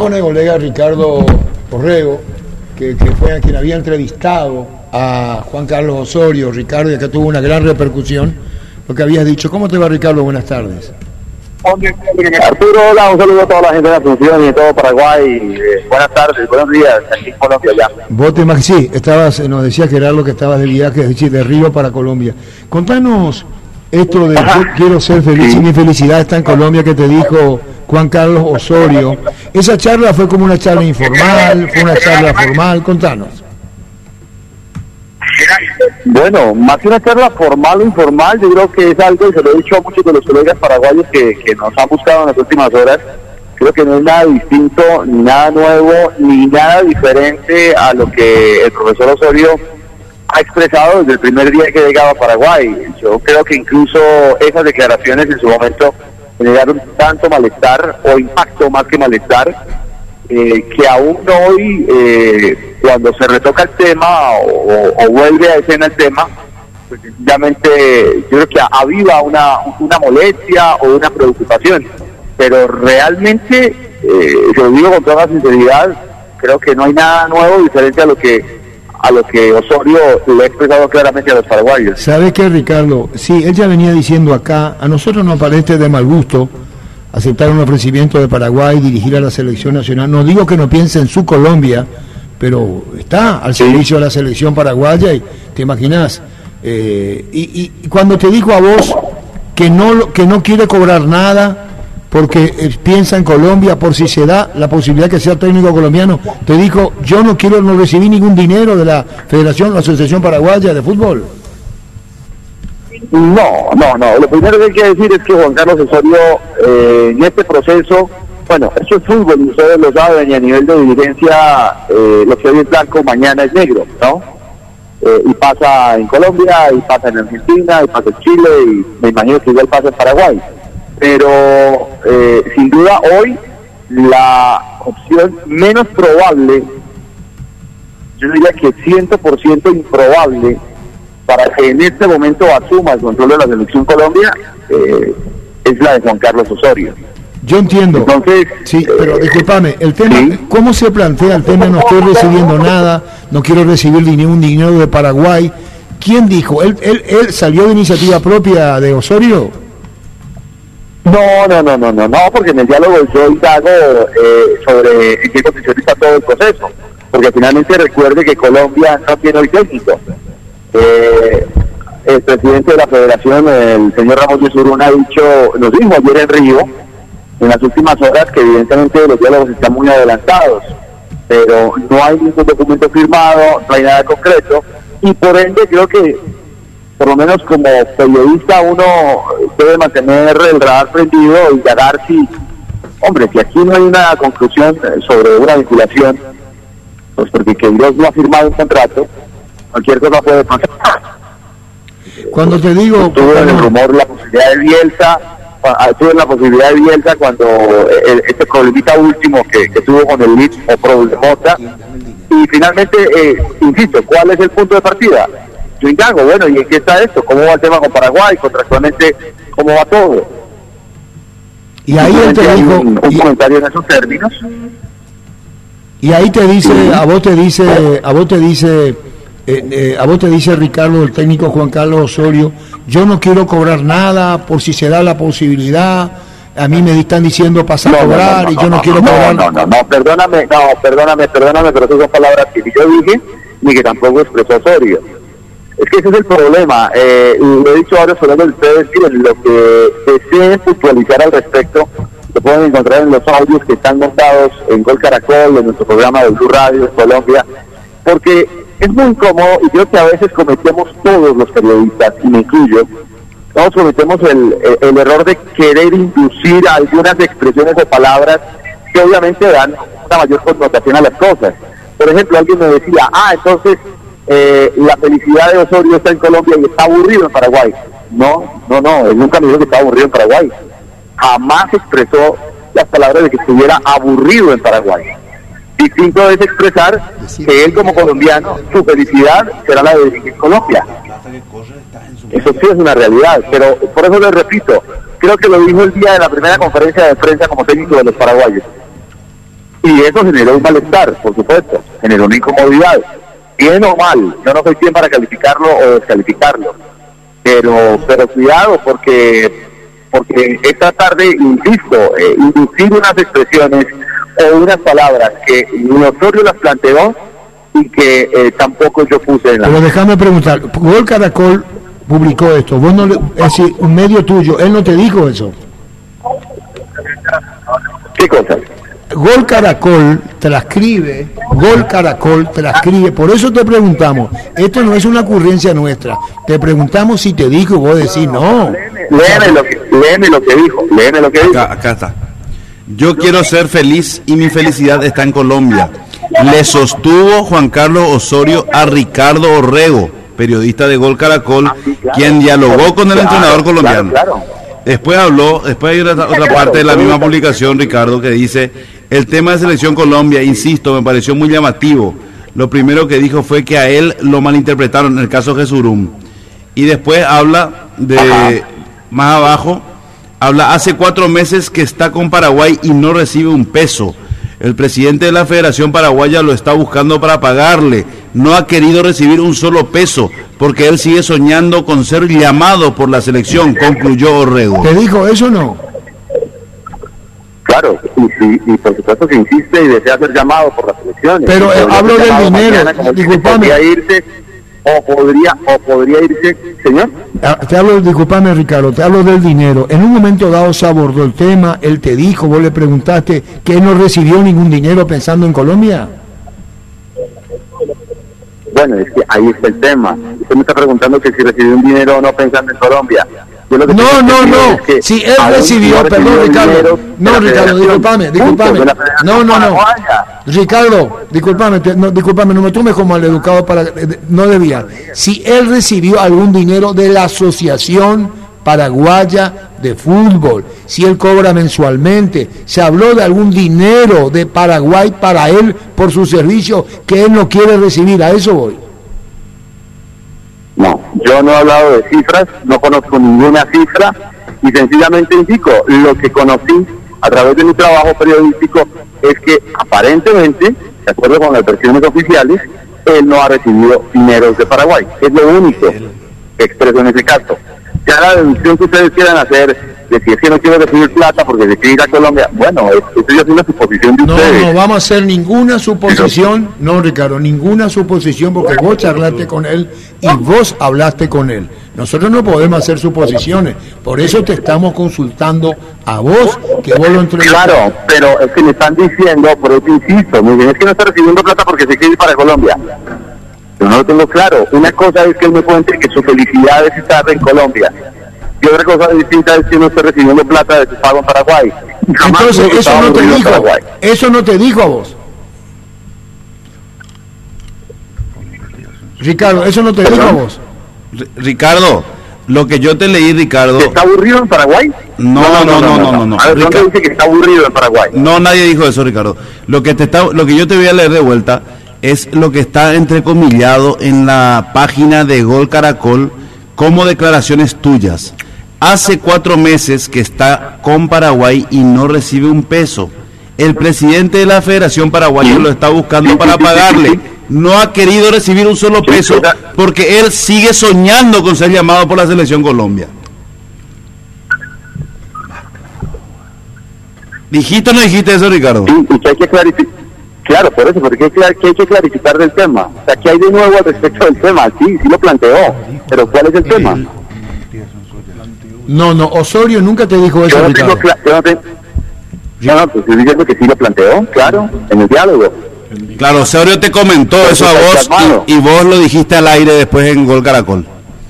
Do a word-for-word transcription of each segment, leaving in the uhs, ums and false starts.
con el colega Ricardo Orrego, que, que fue a quien había entrevistado a Juan Carlos Osorio. Ricardo, y acá tuvo una gran repercusión lo que habías dicho. ¿Cómo te va, Ricardo? Buenas tardes. Arturo, hola, un saludo a toda la gente de Asunción y de todo Paraguay. Eh, buenas tardes, buenos días, aquí en Colombia ya. Vos te sí, estabas, nos decía Gerardo que estabas de viaje, es decir, de Río para Colombia. Contanos esto de yo quiero ser feliz sí. y mi felicidad está en Colombia, que te dijo Juan Carlos Osorio. Esa charla fue como una charla informal, fue una charla formal, contanos. Bueno, más que una charla formal o informal, yo creo que es algo, y se lo he dicho a muchos de los colegas paraguayos que, que nos han buscado en las últimas horas, creo que no es nada distinto, ni nada nuevo, ni nada diferente a lo que el profesor Osorio ha expresado desde el primer día que llegaba a Paraguay. Yo creo que incluso esas declaraciones en su momento generaron tanto malestar, o impacto más que malestar, eh, que aún hoy, eh, cuando se retoca el tema o, o vuelve a escena el tema, pues sencillamente yo creo que aviva una, una molestia o una preocupación. Pero realmente, eh, lo digo con toda sinceridad, creo que no hay nada nuevo diferente a lo que a lo que Osorio le ha expresado claramente a los paraguayos. ¿Sabe qué, Ricardo? Sí, él ya venía diciendo acá, a nosotros nos parece de mal gusto aceptar un ofrecimiento de Paraguay, dirigir a la selección nacional. No digo que no piense en su Colombia, pero está al servicio sí. de la selección paraguaya, y te imaginas, eh, y, y cuando te dijo a vos que no, que no quiere cobrar nada, porque eh, piensa en Colombia, por si se da la posibilidad que sea técnico colombiano, te dijo, yo no quiero, no recibí ningún dinero de la Federación, la Asociación Paraguaya de Fútbol. No, no, no. Lo primero que hay que decir es que Juan Carlos Osorio, eh, en este proceso, bueno, eso es fútbol, y ustedes lo saben, y a nivel de dirigencia, eh, lo que hoy es blanco, mañana es negro, ¿no? Eh, y pasa en Colombia, y pasa en Argentina, y pasa en Chile, y me imagino que igual pasa en Paraguay. Pero eh, sin duda hoy la opción menos probable, yo diría que cien por ciento improbable, para que en este momento asuma el control de la selección Colombia, eh, es la de Juan Carlos Osorio. Yo entiendo. Entonces, sí, pero discúlpame, el tema, ¿sí? ¿Cómo se plantea el tema? No estoy recibiendo nada, no quiero recibir ningún dinero de Paraguay. ¿Quién dijo? ¿Él, él, él salió de iniciativa propia de Osorio? No, no, no, no, no, no, porque en el diálogo yo indago eh, sobre en qué condición está todo el proceso, porque finalmente recuerde que Colombia no tiene hoy técnico. Eh, el presidente de la federación, el señor Ramos de Suruna, ha dicho, nos dijo ayer en Río, en las últimas horas, que evidentemente los diálogos están muy adelantados, pero no hay ningún documento firmado, no hay nada concreto, y por ende creo que, por lo menos como periodista, uno debe mantener el radar prendido y indagar si, hombre, si aquí no hay una conclusión sobre una vinculación, pues porque que Dios no ha firmado un contrato, cualquier cosa puede pasar. Cuando te digo... Tuve en el rumor la posibilidad de Bielsa, tuve la posibilidad de Bielsa cuando el, este problemita último que, que tuvo con el Leeds o problemota, y finalmente, eh, insisto, ¿cuál es el punto de partida? Yo indago, bueno, ¿y en qué está esto? ¿Cómo va el tema con Paraguay? Contractualmente, ¿cómo va todo? Y ahí él te dijo... Un, un y, comentario en esos términos. Y ahí te dice, sí. a vos te dice, a vos te dice... Eh, eh, a vos te dice Ricardo, el técnico Juan Carlos Osorio, yo no quiero cobrar nada por si se da la posibilidad, a mí me están diciendo pasar no, a cobrar no, no, no, y yo no, no quiero no, cobrar. No, no, no, perdóname, no, perdóname, perdóname, pero esas son palabras que ni yo dije, ni que tampoco expresó Osorio. Es que ese es el problema, eh, lo he dicho ahora sobre ustedes, miren, lo que deseen puntualizar al respecto, lo pueden encontrar en los audios que están montados en Gol Caracol, en nuestro programa de Blue Radio en Colombia, porque es muy incómodo, y creo que a veces cometemos todos los periodistas, y me incluyo, todos cometemos el, el, el error de querer inducir algunas expresiones o palabras que obviamente dan una mayor connotación a las cosas. Por ejemplo, alguien me decía, ah, entonces eh, la felicidad de Osorio está en Colombia y está aburrido en Paraguay. No, no, no, él nunca me dijo que estaba aburrido en Paraguay. Jamás expresó las palabras de que estuviera aburrido en Paraguay. Distinto es expresar que él como colombiano, su felicidad será la de dirigir Colombia. Eso sí es una realidad, pero por eso les repito, creo que lo dijo el día de la primera conferencia de prensa como técnico de los paraguayos. Y eso generó un malestar, por supuesto, generó una incomodidad, bien o mal. Yo no soy quien para calificarlo o descalificarlo, pero pero cuidado, porque porque esta tarde, insisto, eh, inducir unas expresiones o unas palabras que ni Osorio las planteó y que eh, tampoco yo puse en la... Pero déjame preguntar, Gol Caracol publicó esto, vos no le, es decir, un medio tuyo, él no te dijo eso. ¿Qué cosa? Gol Caracol transcribe, Gol Caracol transcribe, por eso te preguntamos, esto no es una ocurrencia nuestra, te preguntamos si te dijo, vos decís no. Léeme lo que, léeme lo que dijo, léeme lo que dijo. Acá, acá está. Yo quiero ser feliz y mi felicidad está en Colombia. Le sostuvo Juan Carlos Osorio a Ricardo Orrego, periodista de Gol Caracol, ah, sí, claro, quien dialogó con el claro, entrenador colombiano. Claro, claro. Después habló, después hay otra, otra parte de la misma publicación, Ricardo, que dice: el tema de Selección Colombia, insisto, me pareció muy llamativo. Lo primero que dijo fue que a él lo malinterpretaron en el caso Jesurum. Y después habla de, Ajá. más abajo, habla, hace cuatro meses que está con Paraguay y no recibe un peso. El presidente de la Federación Paraguaya lo está buscando para pagarle. No ha querido recibir un solo peso, porque él sigue soñando con ser llamado por la selección, concluyó Orrego. ¿Te dijo eso o no? Claro, y, y, y por supuesto que insiste y desea ser llamado por la selección. Pero eh, hablo del dinero, disculpame. Podría irse, o podría, o podría irse, señor. Te hablo, disculpame Ricardo, te hablo del dinero. En un momento dado se abordó el tema, él te dijo, vos le preguntaste que él no recibió ningún dinero pensando en Colombia. Bueno, es que ahí está el tema. Usted me está preguntando que si recibió un dinero o no pensando en Colombia. No, no, no. Es que si él recibió, no perdón, Ricardo. No, Ricardo, discúlpame, discúlpame. No, no, no. Ricardo, discúlpame, te, no, discúlpame, no me tomes como maleducado para. No debía. Si él recibió algún dinero de la Asociación Paraguaya de Fútbol, si él cobra mensualmente, se habló de algún dinero de Paraguay para él por su servicio que él no quiere recibir, a eso voy. No, yo no he hablado de cifras, no conozco ninguna cifra y sencillamente indico lo que conocí a través de mi trabajo periodístico es que aparentemente, de acuerdo con las versiones oficiales, él no ha recibido dineros de Paraguay. Es lo único que expreso en ese caso. Ya la deducción que ustedes quieran hacer de si es que no quiero recibir plata porque se quiere ir a Colombia, bueno, esto ya es una suposición de no, ustedes. No, no vamos a hacer ninguna suposición, no Ricardo, ninguna suposición porque vos charlaste con él y vos hablaste con él. Nosotros no podemos hacer suposiciones, por eso te estamos consultando a vos, que vos lo entrevistaste. Claro, pero es que me están diciendo, por eso insisto, me dicen, es que no está recibiendo plata porque se quiere ir para Colombia. Yo no lo tengo claro. Una cosa es que él me cuente que su felicidad es estar en Colombia. Y otra cosa distinta es que no esté recibiendo plata de su pago en Paraguay. Jamás Entonces, eso no te dijo, eso no te dijo a vos. Ricardo, eso no te ¿Perdón? dijo a vos. R- Ricardo, lo que yo te leí, Ricardo... ¿Que está aburrido en Paraguay? No, no, no, no, no, no. no. A ver, ¿dónde dice que está aburrido en Paraguay? No, nadie dijo eso, Ricardo. Lo que te está, lo que yo te voy a leer de vuelta es lo que está entrecomillado en la página de Gol Caracol como declaraciones tuyas. Hace cuatro meses que está con Paraguay y no recibe un peso. El presidente de la Federación Paraguaya lo está buscando para pagarle. No ha querido recibir un solo peso porque él sigue soñando con ser llamado por la Selección Colombia. ¿Dijiste o no dijiste eso, Ricardo? Sí, y que hay que clarificar. Claro, por eso, porque hay que, que hay que clarificar del tema. O sea, ¿qué hay de nuevo al respecto del tema? Sí, sí lo planteó, pero ¿cuál es el tema? No, no, Osorio nunca te dijo eso, yo no Ricardo. Tengo, yo no, tengo, no, no, pues estoy diciendo que sí lo planteó, claro, en el diálogo. Claro, Osorio te comentó pero eso a vos y, y vos lo dijiste al aire después en Gol Caracol.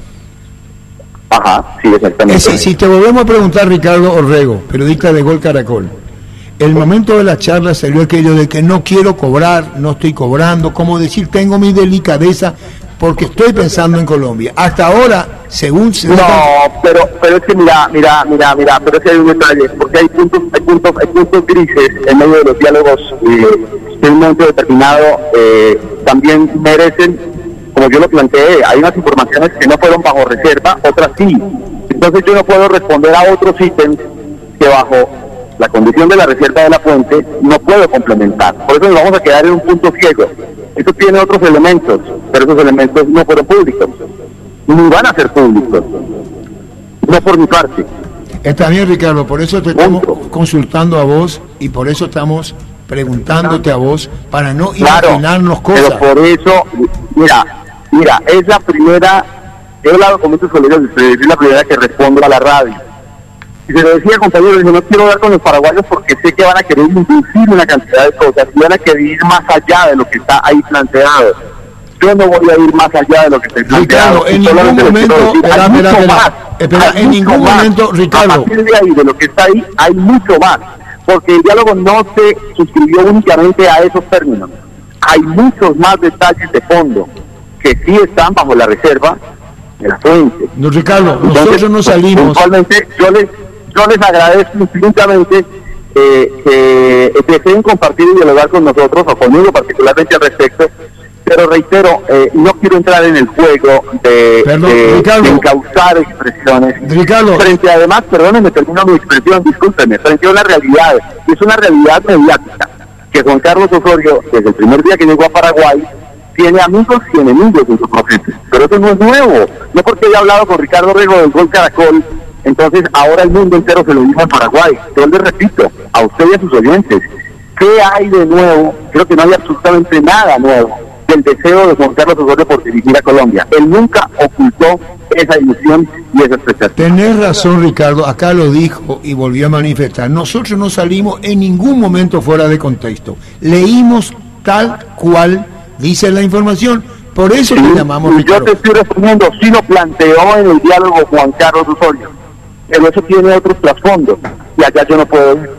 Ajá, sí, exactamente. Es, si te volvemos a preguntar, Ricardo Orrego, periodista de Gol Caracol, el momento de la charla salió aquello de que no quiero cobrar, no estoy cobrando, como decir, tengo mi delicadeza porque estoy pensando en Colombia. Hasta ahora, según... Se no, pero pero es que mira, mira, mira, mira, pero es que hay un detalle, porque hay puntos, hay puntos, hay puntos grises en medio de los diálogos eh, que en un momento determinado eh, también merecen, como yo lo planteé, hay unas informaciones que no fueron bajo reserva, otras sí. Entonces yo no puedo responder a otros ítems que bajo la condición de la reserva de la fuente, no puedo complementar. Por eso nos vamos a quedar en un punto ciego. Esto tiene otros elementos, pero esos elementos no fueron públicos, ni van a ser públicos, no por mi parte. Está bien, Ricardo, por eso te estamos consultando a vos y por eso estamos preguntándote a vos, para no claro, imaginarnos cosas. Pero por eso, mira, mira, es la primera, he hablado con muchos colegas de ustedes, es la primera que respondo a la radio. Y se lo decía, compañero, dije, no quiero hablar con los paraguayos porque sé que van a querer inducir una cantidad de cosas y van a querer ir más allá de lo que está ahí planteado. Yo no voy a ir más allá de lo que está planteado. Ricardo, en ningún momento, espera, espera, espera, espera, en ningún momento, Ricardo. A partir de ahí, de lo que está ahí, hay mucho más. Porque el diálogo no se suscribió únicamente a esos términos. Hay muchos más detalles de fondo que sí están bajo la reserva de la fuente. No, Ricardo, nosotros Entonces, no salimos. Igualmente, yo les, yo les agradezco infinitamente eh, que deseen compartir y dialogar con nosotros, o conmigo particularmente al respecto, pero reitero, eh, no quiero entrar en el juego de, Perdón, de, Ricardo, de encauzar expresiones. Ricardo. Frente además, perdónenme, termino mi expresión, discúlpenme, frente a una realidad, es una realidad mediática, que Juan Carlos Osorio, desde el primer día que llegó a Paraguay, tiene amigos y enemigos en su proceso. Pero eso no es nuevo, no porque haya hablado con Ricardo Rego del Gol Caracol, entonces ahora el mundo entero se lo dice en Paraguay. Yo les repito, a usted y a sus oyentes, ¿qué hay de nuevo? Creo que no hay absolutamente nada nuevo del deseo de Juan Carlos Osorio por dirigir a Colombia. Él nunca ocultó esa ilusión y esa expectativa. Tenés razón, Ricardo, acá lo dijo y volvió a manifestar. Nosotros no salimos en ningún momento fuera de contexto. Leímos tal cual dice la información, por eso sí, te llamamos, y Ricardo. yo te estoy respondiendo, sí lo planteó en el diálogo Juan Carlos Osorio, pero eso tiene otros trasfondos, y allá yo no puedo ir.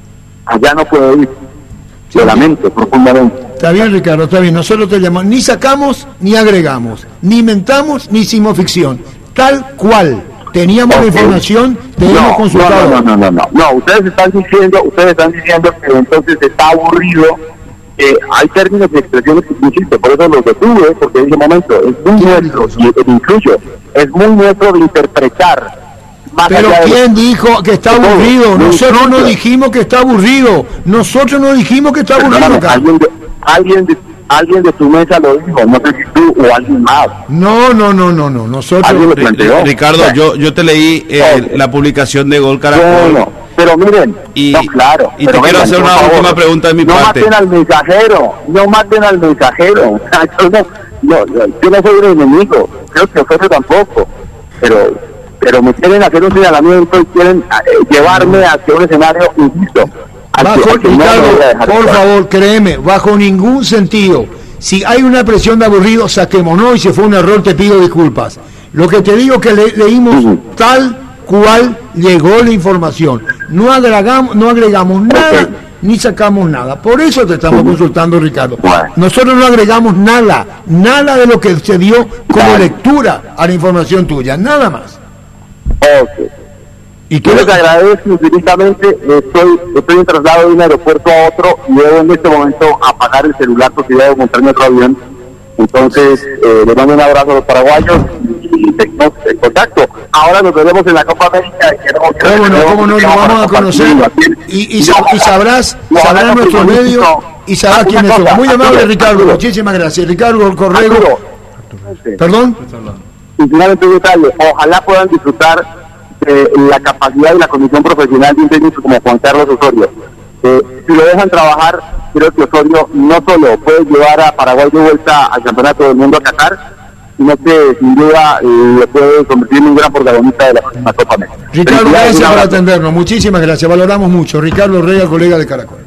Allá no puedo ir. Sí, lo lamento profundamente. Está bien, Ricardo, está bien. Nosotros te llamamos, ni sacamos ni agregamos, ni inventamos ni hicimos ficción. Tal cual. Teníamos okay. la información, te no, hemos consultado. No, no, no, no, no, no. Ustedes están diciendo, ustedes están diciendo que entonces está aburrido. Eh, hay términos y expresiones que insisto, por eso los detuve, porque en ese momento es muy nuestro, y incluyo, es muy nuestro de interpretar. Pero ¿quién de... dijo que está aburrido? Nosotros no dijimos que está aburrido. Nosotros no dijimos que está aburrido. Perdóname, alguien, de, alguien, de, alguien de tu mesa lo dijo, no sé si tú o alguien más. No, no, no, no, no. Nosotros. Lo planteó? Ricardo, o sea, yo yo te leí eh, okay. la publicación de Gol Caracol. Bueno, pero miren, y, no, claro. Y te quiero hacer una favor, última pregunta de mi no parte. No maten al mensajero, no maten al mensajero. yo, no, no, yo no soy un enemigo, creo que Osorio tampoco, pero pero me quieren hacer un señalamiento y quieren eh, llevarme hacia un escenario injusto. Bajo, Ricardo, por favor, créeme, bajo ningún sentido. Si hay una presión de aburrido, saquémonos, y si fue un error te pido disculpas. Lo que te digo es que le, leímos uh-huh. tal cual llegó la información. No agregamos, no agregamos nada, okay. ni sacamos nada. Por eso te estamos uh-huh. consultando, Ricardo. Bueno. Nosotros no agregamos nada, nada de lo que se dio como bueno. lectura a la información tuya, nada más. Okay. Y yo les agradezco infinitamente, estoy, estoy en traslado de un aeropuerto a otro y debo en este momento apagar el celular porque ya debo montarme otro avión. Entonces, eh, les mando un abrazo a los paraguayos y seguimos en contacto. Ahora nos veremos en la Copa América. ¿Cómo no? ¿Cómo no? Nos vamos a conocer y, y, y, y sabrás, sabrás nuestro medio y sabrás quiénes somos. Muy amable, Ricardo, muchísimas gracias. Ricardo Corrego. ¿Perdón? Y finalmente un detalle, ojalá puedan disfrutar de la capacidad y la condición profesional de un técnico como Juan Carlos Osorio. Eh, si lo dejan trabajar, creo que Osorio no solo puede llevar a Paraguay de vuelta al Campeonato del Mundo a Qatar, sino que sin duda eh, le puede convertir en un gran protagonista de la próxima Copa América. Ricardo, gracias por atendernos, muchísimas gracias, valoramos mucho. Ricardo Rega, colega de Caracol.